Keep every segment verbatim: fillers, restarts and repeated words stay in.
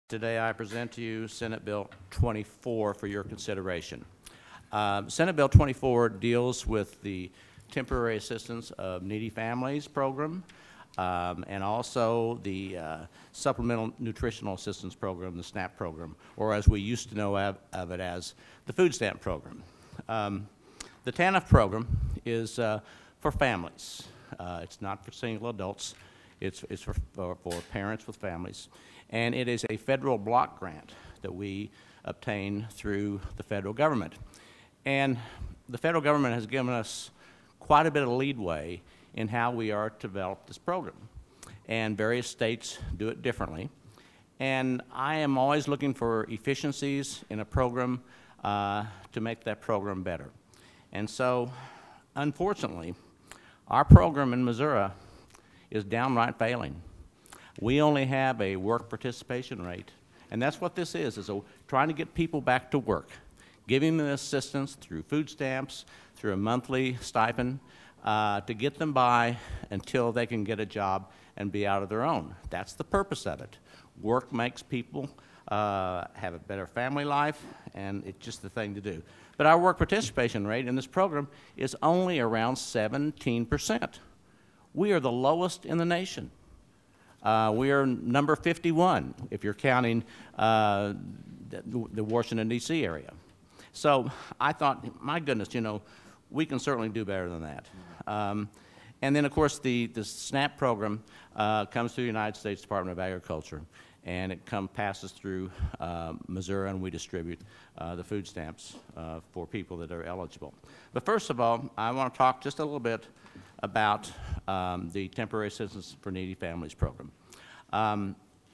Today I present to you Senate Bill twenty-four for your consideration. Um, Senate Bill twenty-four deals with the Temporary Assistance of Needy Families program um, and also the uh, Supplemental Nutritional Assistance program, the SNAP program, or as we used to know of, of it as the food stamp program. Um, the TANF program is uh, for families. Uh, it's not for single adults. It's, it's for, for, for parents with families. And it is a federal block grant that we obtain through the federal government. And the federal government has given us quite a bit of leadway in how we are to develop this program. And various states do it differently. And I am always looking for efficiencies in a program uh, to make that program better. And so, unfortunately, our program in Missouri is downright failing. We only have a work participation rate, and that's what this is, is a, trying to get people back to work, giving them assistance through food stamps, through a monthly stipend, uh, to get them by until they can get a job and be out of their own. That's the purpose of it. Work makes people uh, have a better family life, and it's just the thing to do. But our work participation rate in this program is only around seventeen percent. We are the lowest in the nation. Uh, we are number fifty-one if you're counting uh, the, the Washington, D C area. So I thought, my goodness, you know, we can certainly do better than that. Um, and then, of course, the, the SNAP program uh, comes through the United States Department of Agriculture, and it come, passes through uh, Missouri, and we distribute uh, the food stamps uh, for people that are eligible. But first of all, I want to talk just a little bit about um, the Temporary Assistance for Needy Families program. Um,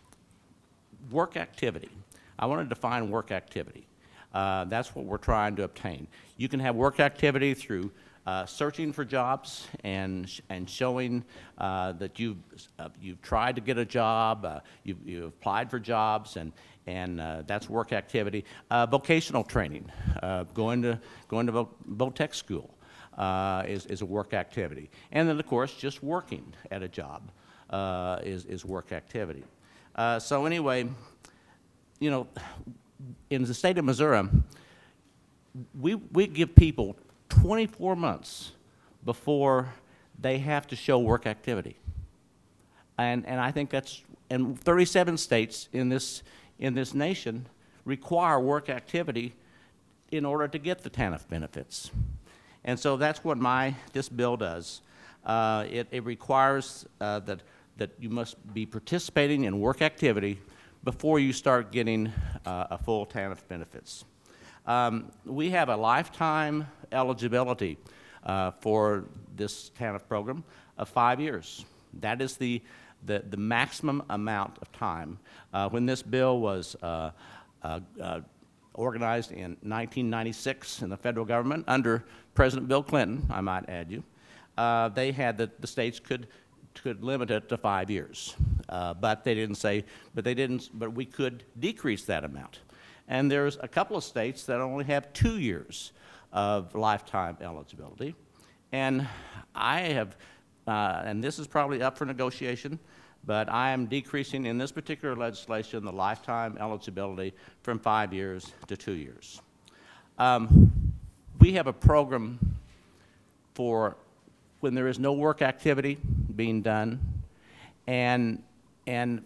work activity. I want to define work activity. Uh, that's what we're trying to obtain. You can have work activity through uh, searching for jobs and, sh and showing uh, that you've, uh, you've tried to get a job, uh, you've, you've applied for jobs, and, and uh, that's work activity. Uh, vocational training, uh, going to, going to vo Votech school. Uh, is, is a work activity. And then, of course, just working at a job uh, is, is work activity. Uh, so anyway, you know, in the state of Missouri, we, we give people twenty-four months before they have to show work activity. And, and I think that's, and thirty-seven states in this, in this nation require work activity in order to get the TANF benefits. And so that's what my, this bill does. Uh, it, it requires uh, that, that you must be participating in work activity before you start getting uh, a full TANF benefits. Um, we have a lifetime eligibility uh, for this TANF program of five years. That is the, the, the maximum amount of time. Uh, when this bill was uh, uh, uh, organized in nineteen ninety-six in the federal government under President Bill Clinton, I might add you, uh, they had that the states could could limit it to five years, uh, but they didn't say, but they didn't, but we could decrease that amount. And there's a couple of states that only have two years of lifetime eligibility, and I have, uh, and this is probably up for negotiation, but I am decreasing in this particular legislation the lifetime eligibility from five years to two years. Um, we have a program for when there is no work activity being done, and, and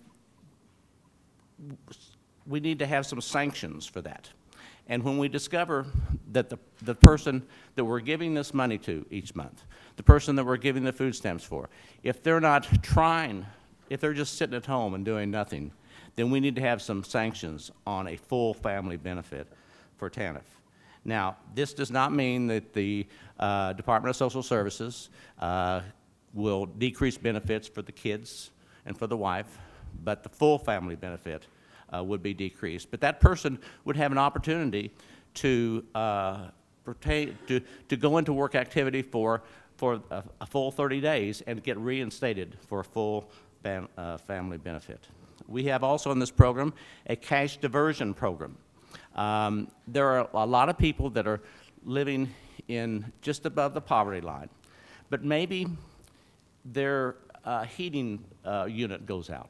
we need to have some sanctions for that. And when we discover that the, the person that we're giving this money to each month, the person that we're giving the food stamps for, if they're not trying, if they're just sitting at home and doing nothing, then we need to have some sanctions on a full family benefit for TANF. Now, this does not mean that the uh, Department of Social Services uh, will decrease benefits for the kids and for the wife, but the full family benefit uh, would be decreased. But that person would have an opportunity to, uh, pertain, to, to go into work activity for, for a, a full thirty days and get reinstated for a full Fam, uh, family benefit. We have also in this program a cash diversion program. Um, there are a lot of people that are living in just above the poverty line, but maybe their uh, heating uh, unit goes out,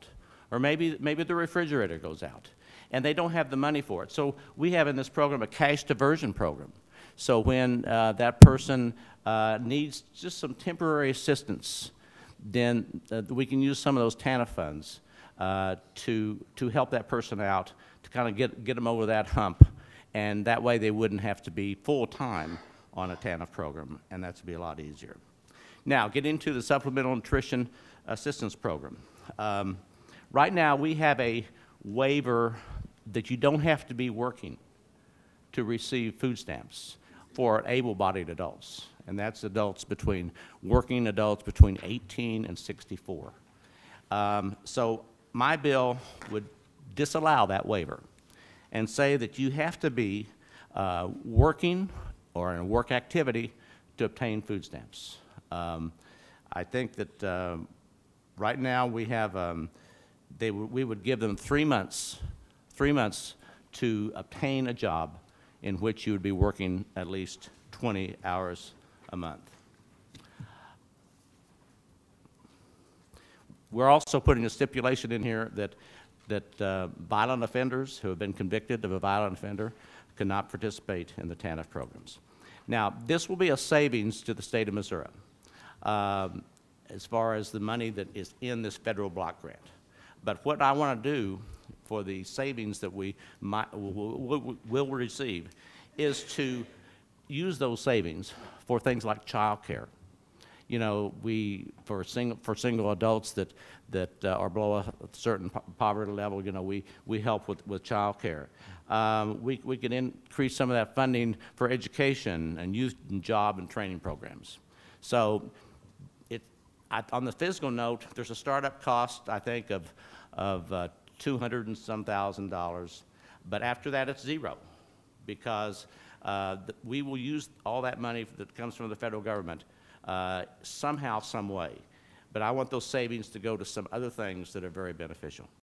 or maybe, maybe the refrigerator goes out, and they don't have the money for it. So we have in this program a cash diversion program. So when uh, that person uh, needs just some temporary assistance, then uh, we can use some of those TANF funds uh, to, to help that person out, to kind of get, get them over that hump, and that way they wouldn't have to be full-time on a TANF program, and that's be a lot easier. Now, get into the Supplemental Nutrition Assistance Program. Um, right now, we have a waiver that you don't have to be working to receive food stamps for able-bodied adults, and that's adults between, working adults between eighteen and sixty-four. Um, so my bill would disallow that waiver and say that you have to be uh, working or in a work activity to obtain food stamps. Um, I think that uh, right now we have, um, they w we would give them three months, three months to obtain a job in which you would be working at least twenty hours a month. We're also putting a stipulation in here that, that uh, violent offenders who have been convicted of a violent offender cannot participate in the TANF programs. Now, this will be a savings to the state of Missouri um, as far as the money that is in this federal block grant. But what I want to do for the savings that we might, will, will, will receive is to use those savings for things like child care. You know, we, for single, for single adults that, that uh, are below a certain po poverty level, you know, we, we help with, with child care. Um, we, we can increase some of that funding for education and youth and job and training programs. So it, I, on the fiscal note, there's a startup cost, I think, of, of uh, two hundred and some thousand dollars, but after that it's zero, because uh, we will use all that money that comes from the federal government uh, somehow, some way. But I want those savings to go to some other things that are very beneficial.